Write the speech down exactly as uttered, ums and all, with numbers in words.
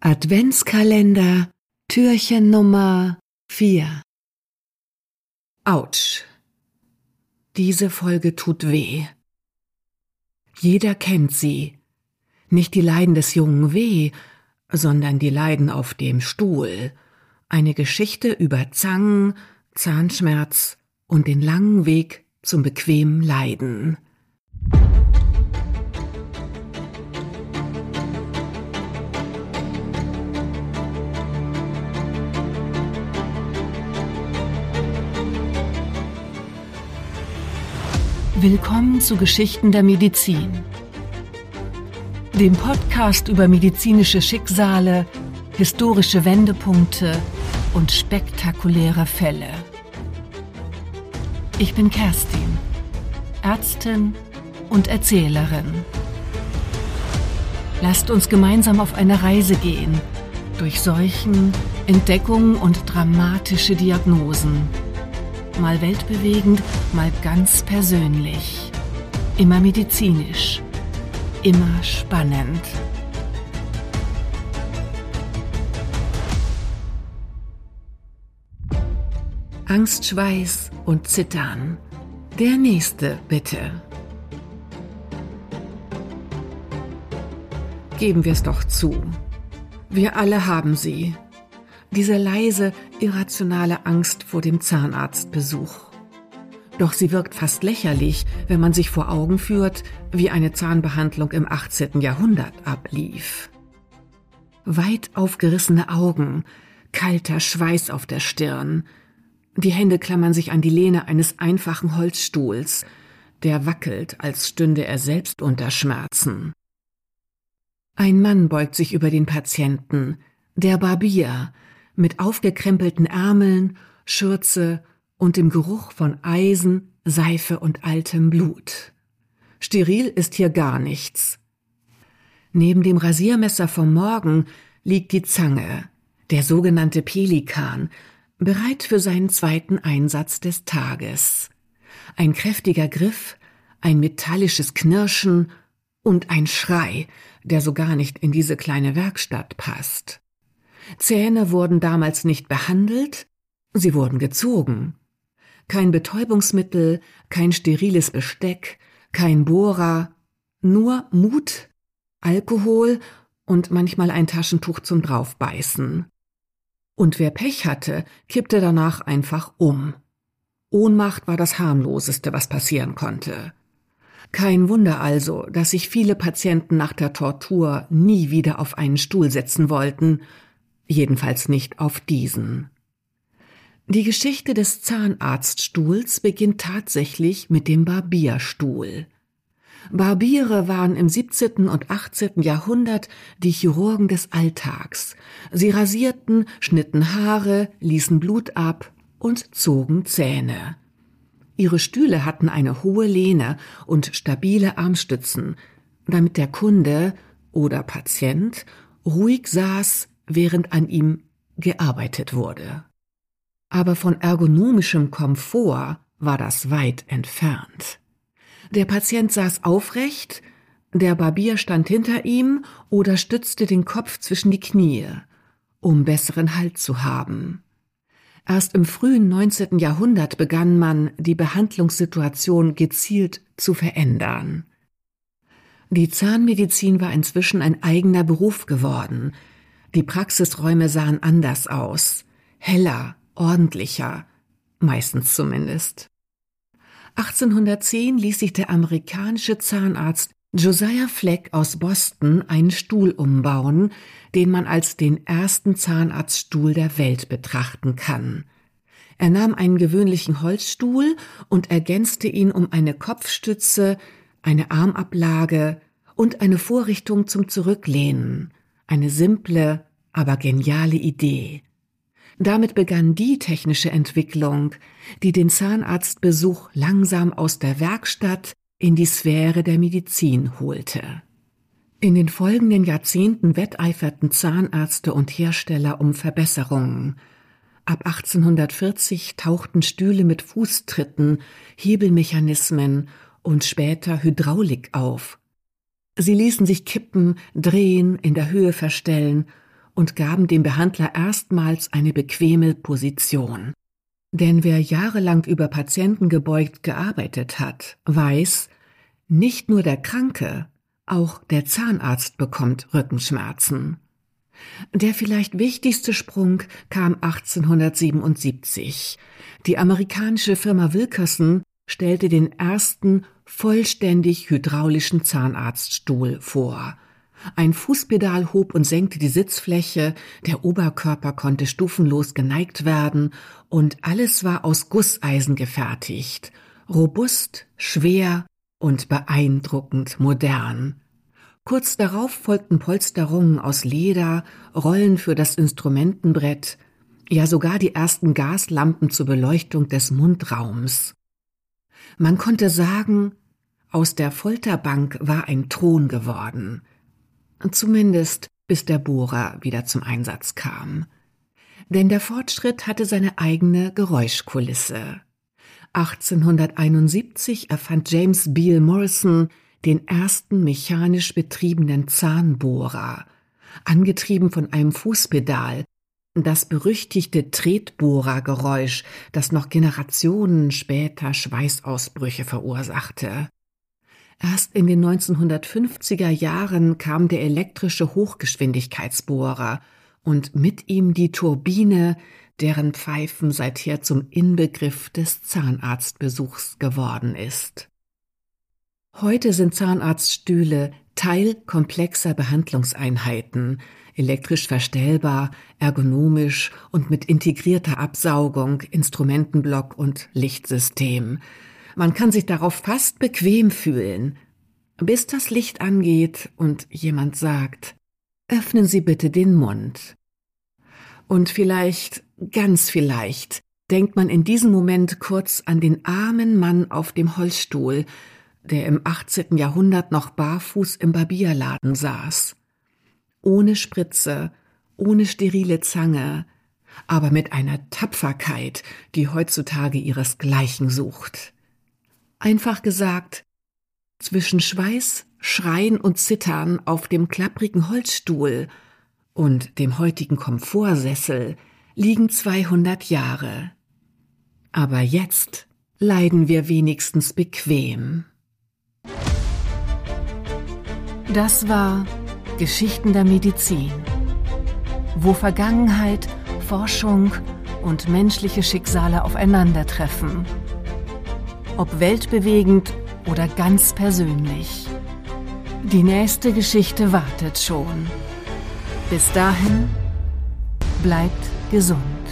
Adventskalender, Türchen Nummer vier. Autsch. Diese Folge tut weh. Jeder kennt sie. Nicht die Leiden des jungen W., sondern die Leiden auf dem Stuhl. Eine Geschichte über Zangen, Zahnschmerz und den langen Weg zum bequemen Leiden. Willkommen zu Geschichten der Medizin, dem Podcast über medizinische Schicksale, historische Wendepunkte und spektakuläre Fälle. Ich bin Kerstin, Ärztin und Erzählerin. Lasst uns gemeinsam auf eine Reise gehen, durch Seuchen, Entdeckungen und dramatische Diagnosen. Mal weltbewegend, mal ganz persönlich. Immer medizinisch, immer spannend. Angst, Schweiß und Zittern. Der nächste, bitte. Geben wir es doch zu. Wir alle haben sie. Diese leise, irrationale Angst vor dem Zahnarztbesuch. Doch sie wirkt fast lächerlich, wenn man sich vor Augen führt, wie eine Zahnbehandlung im achtzehnten Jahrhundert ablief. Weit aufgerissene Augen, kalter Schweiß auf der Stirn. Die Hände klammern sich an die Lehne eines einfachen Holzstuhls, der wackelt, als stünde er selbst unter Schmerzen. Ein Mann beugt sich über den Patienten, der Barbier, mit aufgekrempelten Ärmeln, Schürze und dem Geruch von Eisen, Seife und altem Blut. Steril ist hier gar nichts. Neben dem Rasiermesser vom Morgen liegt die Zange, der sogenannte Pelikan, bereit für seinen zweiten Einsatz des Tages. Ein kräftiger Griff, ein metallisches Knirschen und ein Schrei, der so gar nicht in diese kleine Werkstatt passt. Zähne wurden damals nicht behandelt, sie wurden gezogen. Kein Betäubungsmittel, kein steriles Besteck, kein Bohrer, nur Mut, Alkohol und manchmal ein Taschentuch zum Draufbeißen. Und wer Pech hatte, kippte danach einfach um. Ohnmacht war das harmloseste, was passieren konnte. Kein Wunder also, dass sich viele Patienten nach der Tortur nie wieder auf einen Stuhl setzen wollten, jedenfalls nicht auf diesen. Die Geschichte des Zahnarztstuhls beginnt tatsächlich mit dem Barbierstuhl. Barbiere waren im siebzehnten und achtzehnten Jahrhundert die Chirurgen des Alltags. Sie rasierten, schnitten Haare, ließen Blut ab und zogen Zähne. Ihre Stühle hatten eine hohe Lehne und stabile Armstützen, damit der Kunde oder Patient ruhig saß, während an ihm gearbeitet wurde. Aber von ergonomischem Komfort war das weit entfernt. Der Patient saß aufrecht, der Barbier stand hinter ihm oder stützte den Kopf zwischen die Knie, um besseren Halt zu haben. Erst im frühen neunzehnten Jahrhundert begann man, die Behandlungssituation gezielt zu verändern. Die Zahnmedizin war inzwischen ein eigener Beruf geworden. Die Praxisräume sahen anders aus, heller, ordentlicher, meistens zumindest. achtzehnhundertzehn ließ sich der amerikanische Zahnarzt Josiah Fleck aus Boston einen Stuhl umbauen, den man als den ersten Zahnarztstuhl der Welt betrachten kann. Er nahm einen gewöhnlichen Holzstuhl und ergänzte ihn um eine Kopfstütze, eine Armablage und eine Vorrichtung zum Zurücklehnen. Eine simple, aber geniale Idee. Damit begann die technische Entwicklung, die den Zahnarztbesuch langsam aus der Werkstatt in die Sphäre der Medizin holte. In den folgenden Jahrzehnten wetteiferten Zahnärzte und Hersteller um Verbesserungen. Ab achtzehnhundertvierzig tauchten Stühle mit Fußtritten, Hebelmechanismen und später Hydraulik auf. Sie ließen sich kippen, drehen, in der Höhe verstellen und gaben dem Behandler erstmals eine bequeme Position. Denn wer jahrelang über Patienten gebeugt gearbeitet hat, weiß, nicht nur der Kranke, auch der Zahnarzt bekommt Rückenschmerzen. Der vielleicht wichtigste Sprung kam achtzehnhundertsiebenundsiebzig. Die amerikanische Firma Wilkerson stellte den ersten vollständig hydraulischen Zahnarztstuhl vor. Ein Fußpedal hob und senkte die Sitzfläche, der Oberkörper konnte stufenlos geneigt werden und alles war aus Gusseisen gefertigt, robust, schwer und beeindruckend modern. Kurz darauf folgten Polsterungen aus Leder, Rollen für das Instrumentenbrett, ja sogar die ersten Gaslampen zur Beleuchtung des Mundraums. Man konnte sagen, aus der Folterbank war ein Thron geworden. Zumindest bis der Bohrer wieder zum Einsatz kam. Denn der Fortschritt hatte seine eigene Geräuschkulisse. achtzehnhunderteinundsiebzig erfand James Beale Morrison den ersten mechanisch betriebenen Zahnbohrer, angetrieben von einem Fußpedal, das berüchtigte Tretbohrergeräusch, das noch Generationen später Schweißausbrüche verursachte. Erst in den neunzehnhundertfünfziger Jahren kam der elektrische Hochgeschwindigkeitsbohrer und mit ihm die Turbine, deren Pfeifen seither zum Inbegriff des Zahnarztbesuchs geworden ist. Heute sind Zahnarztstühle Teil komplexer Behandlungseinheiten, elektrisch verstellbar, ergonomisch und mit integrierter Absaugung, Instrumentenblock und Lichtsystem. Man kann sich darauf fast bequem fühlen, bis das Licht angeht und jemand sagt, öffnen Sie bitte den Mund. Und vielleicht, ganz vielleicht, denkt man in diesem Moment kurz an den armen Mann auf dem Holzstuhl, der im achtzehnten Jahrhundert noch barfuß im Barbierladen saß. Ohne Spritze, ohne sterile Zange, aber mit einer Tapferkeit, die heutzutage ihresgleichen sucht. Einfach gesagt, zwischen Schweiß, Schreien und Zittern auf dem klapprigen Holzstuhl und dem heutigen Komfortsessel liegen zweihundert Jahre. Aber jetzt leiden wir wenigstens bequem. Das war Geschichten der Medizin, wo Vergangenheit, Forschung und menschliche Schicksale aufeinandertreffen. Ob weltbewegend oder ganz persönlich. Die nächste Geschichte wartet schon. Bis dahin, bleibt gesund.